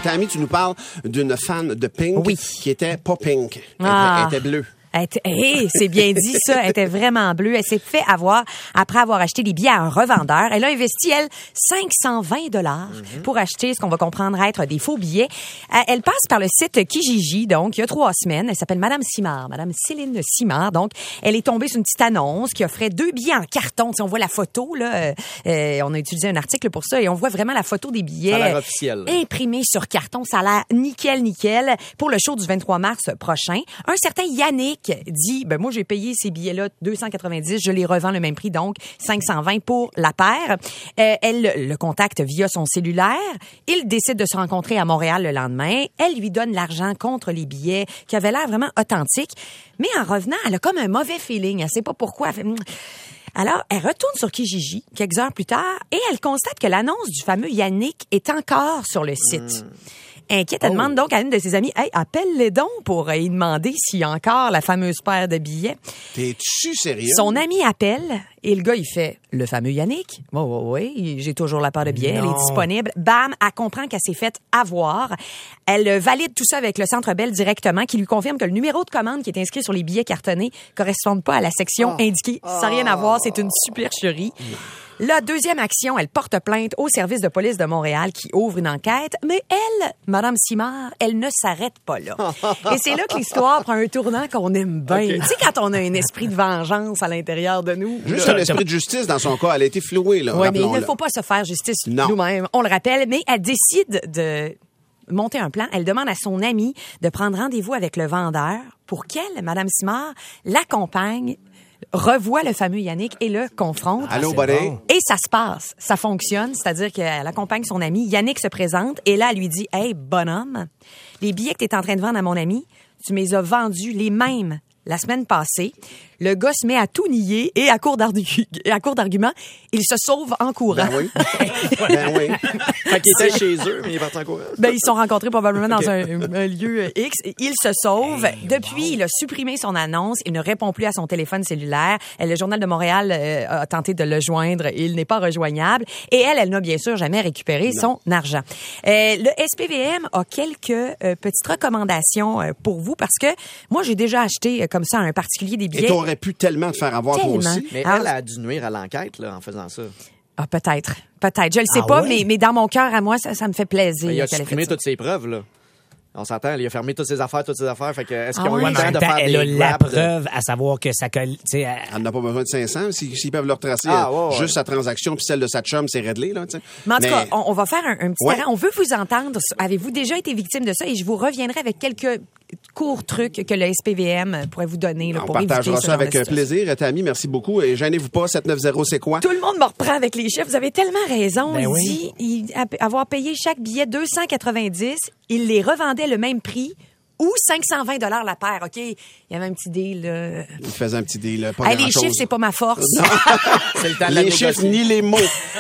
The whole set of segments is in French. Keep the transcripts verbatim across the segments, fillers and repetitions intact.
Tammy, tu nous parles d'une fan de Pink oui. qui était pas Pink. Elle, Ah. était, elle était bleue. Hey, c'est bien dit, ça. Elle était vraiment bleue. Elle s'est fait avoir après avoir acheté des billets à un revendeur. Elle a investi, elle, cinq cent vingt dollars mm-hmm. pour acheter ce qu'on va comprendre être des faux billets. Elle passe par le site Kijiji, donc, il y a trois semaines. Elle s'appelle Madame Simard, Madame Céline Simard. Donc, elle est tombée sur une petite annonce qui offrait deux billets en carton. Tu sais, on voit la photo, là. Euh, on a utilisé un article pour ça et on voit vraiment la photo des billets. Ça a l'air officiel. Imprimés sur carton. Ça a l'air nickel, nickel pour le show du vingt-trois mars prochain. Un certain Yannick dit, ben moi j'ai payé ces billets-là deux cent quatre-vingt-dix, je les revends le même prix, donc cinq cent vingt pour la paire. Euh, elle le contacte via son cellulaire. Il décide de se rencontrer à Montréal le lendemain. Elle lui donne l'argent contre les billets qui avaient l'air vraiment authentiques. Mais en revenant, elle a comme un mauvais feeling. Elle sait pas pourquoi. Elle fait... Alors, elle retourne sur Kijiji quelques heures plus tard et elle constate que l'annonce du fameux Yannick est encore sur le site. Mmh. Inquiète, elle oh. demande donc à une de ses amies, hey, appelle-les donc pour y demander s'il y a encore la fameuse paire de billets. T'es-tu sérieux? Son ami appelle et le gars, il fait, le fameux Yannick? Oui, oui, oui, j'ai toujours la paire de billets, non. Elle est disponible. Bam, elle comprend qu'elle s'est faite avoir. Elle valide tout ça avec le Centre Bell directement, qui lui confirme que le numéro de commande qui est inscrit sur les billets cartonnés correspond pas à la section oh. indiquée. Ça n'a rien à voir, c'est une supercherie. La deuxième action, elle porte plainte au service de police de Montréal qui ouvre une enquête. Mais elle, Madame Simard, elle ne s'arrête pas là. Et c'est là que l'histoire prend un tournant qu'on aime bien. Okay. Tu sais, quand on a un esprit de vengeance à l'intérieur de nous. Juste un esprit de justice dans son cas. Elle a été flouée, là. Oui, mais il ne faut pas se faire justice non. nous-mêmes. On le rappelle, mais elle décide de monter un plan. Elle demande à son amie de prendre rendez-vous avec le vendeur pour qu'elle, Madame Simard, l'accompagne, revoit le fameux Yannick et le confronte. Allô, buddy. Bon. Et ça se passe. Ça fonctionne. C'est-à-dire qu'elle accompagne son ami. Yannick se présente et là, elle lui dit, « Hey, bonhomme, les billets que tu es en train de vendre à mon ami, tu me les as vendus les mêmes la semaine passée. » Le gars se met à tout nier et à court, d'argu- à court d'arguments, il se sauve en courant. Ben oui. ben oui. Fait qu'il était chez eux, mais il est parti en courant. Ben, ils se sont rencontrés probablement okay. dans un, un lieu X. Il se sauve. Hey, Depuis, wow. il a supprimé son annonce. Il ne répond plus à son téléphone cellulaire. Le Journal de Montréal euh, a tenté de le joindre. Il n'est pas rejoignable. Et elle, elle n'a bien sûr jamais récupéré non. son argent. Euh, le S P V M a quelques euh, petites recommandations euh, pour vous parce que moi, j'ai déjà acheté euh, comme ça à un particulier des billets. Aurait pu tellement te faire avoir tellement. toi aussi. Mais Alors, elle a dû nuire à l'enquête là, en faisant ça. Ah, peut-être. Peut-être. Je le sais ah pas, ouais? mais, mais dans mon cœur, à moi, ça, ça me fait plaisir. Mais il a qu'elle supprimé ait fait toutes ses preuves, là. On s'entend, il a fermé toutes ses affaires, toutes ses affaires. Fait que, est-ce Ah qu'ils ont ouais? eu le temps de faire elle des a la grabs preuve de... à savoir que ça colle. Elle... elle n'a pas besoin de cinq cents. S'ils, s'ils peuvent le retracer, ah, ouais, ouais. juste sa transaction puis celle de sa chum, c'est réglé. Là, t'sais. Mais en tout mais... cas, on, on va faire un, un petit ouais. terrain. On veut vous entendre. Avez-vous déjà été victime de ça? Et je vous reviendrai avec quelques courts trucs que le S P V M pourrait vous donner là, on pour éviter partagera ce ça genre avec de situation. plaisir. Tammy, merci beaucoup. Et gênez-vous pas, sept neuf zéro, c'est quoi? Tout le monde me reprend avec les chiffres. Vous avez tellement raison. Ben il oui. dit il, avoir payé chaque billet deux cent quatre-vingt-dix. Il les revendait le même prix. Ou cinq cent vingt dollars la paire, OK? Il y avait un petit deal, là. Il faisait un petit deal, là. Pas hey, les grand-chose. chiffres, c'est pas ma force. C'est le temps de les la chiffres négocier. ni les mots.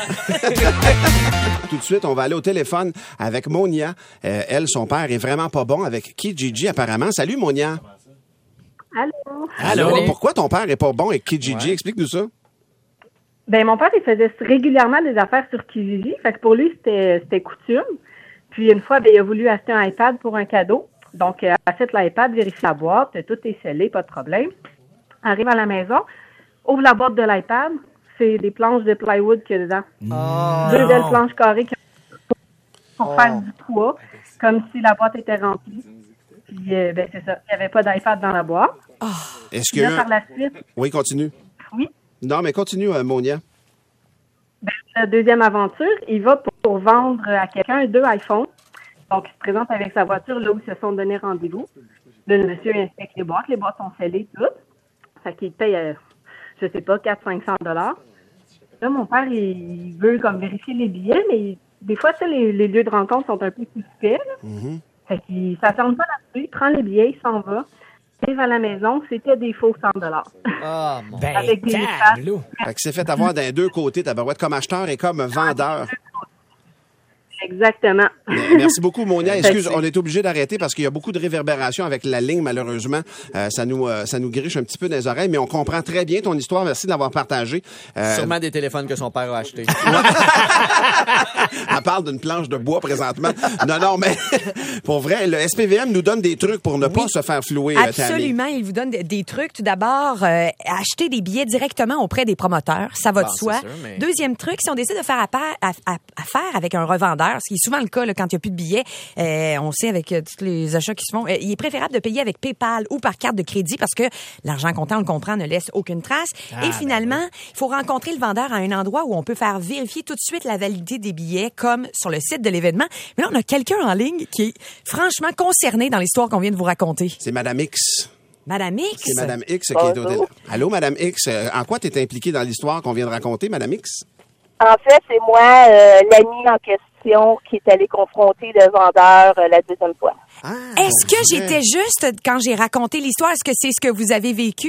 Tout de suite, on va aller au téléphone avec Monia. Euh, elle, son père est vraiment pas bon avec Kijiji, apparemment. Salut, Monia. Allô? Allô? Allô? Pourquoi ton père est pas bon avec Kijiji? Ouais. Explique-nous ça. Ben, mon père, il faisait régulièrement des affaires sur Kijiji. Fait que pour lui, c'était, c'était coutume. Puis, une fois, ben, il a voulu acheter un iPad pour un cadeau. Donc, euh, achète l'iPad, vérifie la boîte, tout est scellé, pas de problème. Arrive à la maison, ouvre la boîte de l'iPad, c'est des planches de plywood qu'il y a dedans. Oh. Deux belles planches carrées qui pour oh. faire du poids, comme si la boîte était remplie. Puis, euh, ben, c'est ça. Il n'y avait pas d'iPad dans la boîte. Oh. Est-ce que... Là, par la suite... Oui, continue. Oui. Non, mais continue, euh, Monia. Ben, la deuxième aventure, il va pour, pour vendre à quelqu'un deux iPhones. Donc, il se présente avec sa voiture là où ils se sont donné rendez-vous. Là, le monsieur inspecte les boîtes. Les boîtes sont scellées toutes. Fait qu'il paye, euh, je sais pas, quatre cents à cinq cents dollars. Là, mon père, il veut comme vérifier les billets, mais il, des fois, ça, les, les lieux de rencontre sont un peu suspects. Mm-hmm. Fait qu'il s'attend pas là-dessus. Il prend les billets, il s'en va. Il arrive à la maison, c'était des faux cent dollars. Ah, mon Ben, Avec des tableau. Fait que c'est fait avoir d'un deux côtés, tabarouette, comme acheteur et comme vendeur. Exactement. Merci beaucoup, Monia. Excuse, on est obligé d'arrêter parce qu'il y a beaucoup de réverbération avec la ligne, malheureusement. Euh, ça nous euh, ça nous griche un petit peu dans les oreilles, mais on comprend très bien ton histoire. Merci de l'avoir partagée. Euh... Sûrement des téléphones que son père a achetés. Elle parle d'une planche de bois présentement. Non, non, mais pour vrai, le S P V M nous donne des trucs pour ne pas oui. se faire flouer. Absolument, il vous donne des, des trucs. Tout d'abord, euh, acheter des billets directement auprès des promoteurs. Ça va bon, de soi. Sûr, mais... Deuxième truc, si on décide de faire affaire, affaire avec un revendeur, ce qui est souvent le cas là, quand il n'y a plus de billets. Euh, on sait avec euh, tous les achats qui se font, euh, il est préférable de payer avec PayPal ou par carte de crédit parce que l'argent comptant, on le comprend, ne laisse aucune trace. Ah, Et finalement, ben oui. il faut rencontrer le vendeur à un endroit où on peut faire vérifier tout de suite la validité des billets, comme sur le site de l'événement. Mais là, on a quelqu'un en ligne qui est franchement concerné dans l'histoire qu'on vient de vous raconter. C'est Madame X. Madame X? C'est Madame X qui est au téléphone. Allô, Madame X. En quoi tu es impliquée dans l'histoire qu'on vient de raconter, Madame X? En fait, c'est moi, euh, l'ami en question, qui est allé confronter le vendeur euh, la deuxième fois. Ah, Est-ce que j'étais juste quand j'ai raconté l'histoire? Est-ce que c'est ce que vous avez vécu?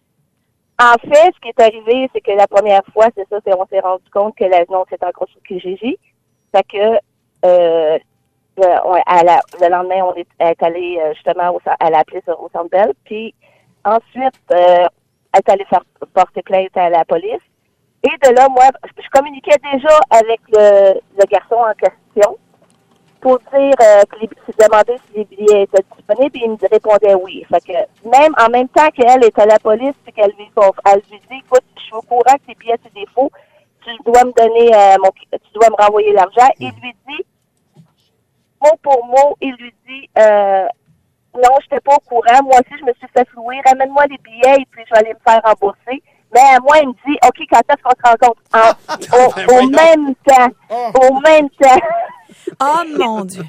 En fait, ce qui est arrivé, c'est que la première fois, c'est ça, c'est on s'est rendu compte que l'avion s'était encore sur Kijiji. Fait que euh, le, à la, le lendemain, on est, est allé euh, justement, au, elle a appelé sur, au Centre Bell. Puis ensuite, euh, elle est allée faire porter plainte à la police. Et de là, moi, je communiquais déjà avec le, le garçon en question pour dire, euh, que les, demander si les billets étaient disponibles, et il me répondait oui. Fait que même en même temps qu'elle est à la police, puis qu'elle lui, elle lui dit, écoute, je suis au courant que tes billets c'est des faux, tu dois me donner euh, mon, tu dois me renvoyer l'argent. Il lui dit, mot pour mot, il lui dit, euh, non, je n'étais pas au courant. Moi aussi, je me suis fait flouer. Ramène-moi les billets et puis je vais aller me faire rembourser. Mais moi, il me dit, OK, quand est-ce qu'on se rencontre? En, au, au même temps. Au même temps. Oh, mon Dieu.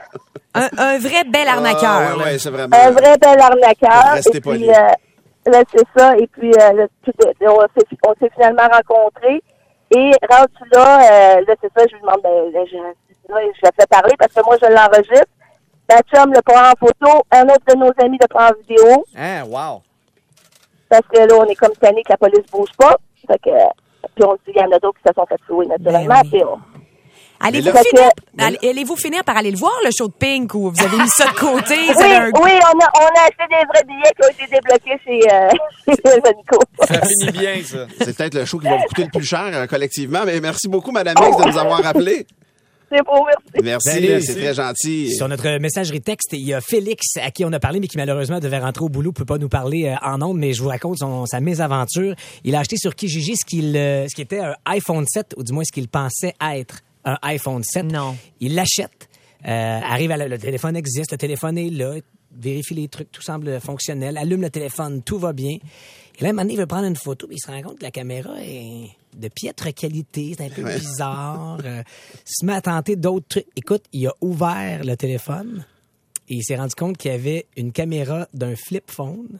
Un, un vrai bel arnaqueur. Ah, ouais, ouais, c'est vraiment... Un vrai bel arnaqueur. Restez et puis, euh, là, c'est ça. Et puis, euh, là, tout, on, s'est, on s'est finalement rencontrés. Et rendu là, euh, là, c'est ça, je lui demande, ben, là, je, là, je la fais parler parce que moi, je l'enregistre. Ma chum le prend en photo. Un autre de nos amis le prend en vidéo. Ah, wow. Parce que là, on est comme tanné que la police bouge pas. Fait que, puis on se dit, il y en a d'autres qui se sont fait flouer naturellement. Ben oui. on... Allez-vous finir, que... allez, allez-vous finir par aller le voir, le show de Pink, ou vous avez mis ça de côté? oui, un... oui, on a, on a acheté des vrais billets qui ont été débloqués chez, euh, chez Nico. Ça finit bien, ça. C'est peut-être le show qui va vous coûter le plus cher euh, collectivement, mais merci beaucoup, Madame X, de nous avoir appelés. C'est beau, merci. Merci, Salut, c'est très gentil. Sur notre messagerie texte, il y a Félix à qui on a parlé, mais qui malheureusement devait rentrer au boulot, peut pas nous parler euh, en ondes, mais je vous raconte son, sa mésaventure. Il a acheté sur Kijiji ce, qu'il, euh, ce qui était un iPhone sept, ou du moins ce qu'il pensait être un iPhone sept. Non. Il l'achète, euh, arrive à la, le téléphone existe, le téléphone est là, vérifie les trucs, tout semble fonctionnel, allume le téléphone, tout va bien. Et là, un moment donné, il veut prendre une photo, puis il se rend compte que la caméra est de piètre qualité, c'est un peu ouais. bizarre. Euh, il se met à tenter d'autres trucs. Écoute, il a ouvert le téléphone et il s'est rendu compte qu'il y avait une caméra d'un flip phone,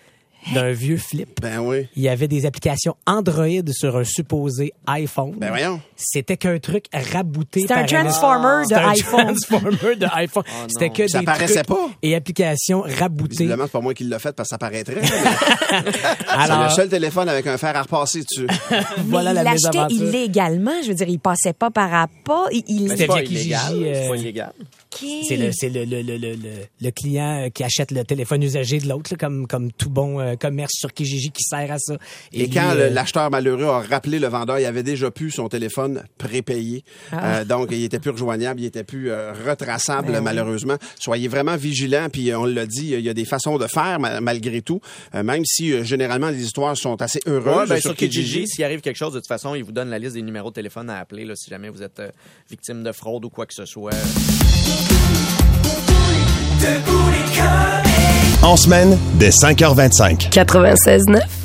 d'un vieux flip. Ben oui. Il y avait des applications Android sur un supposé iPhone. Ben voyons. C'était qu'un truc rabouté. C'était un transformer de iPhone. un transformer de iPhone. Oh, C'était que ça des paraissait trucs pas. Et applications raboutées. Visiblement, c'est pas moi qui l'ai fait parce que ça paraîtrait. Alors... C'est le seul téléphone avec un fer à repasser dessus. Voilà la mésaventure. Il l'achetait illégalement. Je veux dire, il passait pas par rapport. Il, il... C'était pas illégal. C'est pas illégal. Okay. C'est, le, c'est le, le, le, le, le client qui achète le téléphone usagé de l'autre, là, comme, comme tout bon euh, commerce sur Kijiji qui sert à ça. Et, Et lui, quand euh... l'acheteur malheureux a rappelé le vendeur, il avait déjà plus son téléphone prépayé. Ah. Euh, donc, il était plus rejoignable, il était plus euh, retraçable, ben malheureusement. Oui. Soyez vraiment vigilants. Puis, on l'a dit, il y a des façons de faire malgré tout. Euh, même si, euh, généralement, les histoires sont assez heureuses. Ouais, ben, sur sur Kijiji, s'il arrive quelque chose, de toute façon, il vous donne la liste des numéros de téléphone à appeler là, si jamais vous êtes euh, victime de fraude ou quoi que ce soit. En semaine, dès cinq heures vingt-cinq. quatre-vingt-seize neuf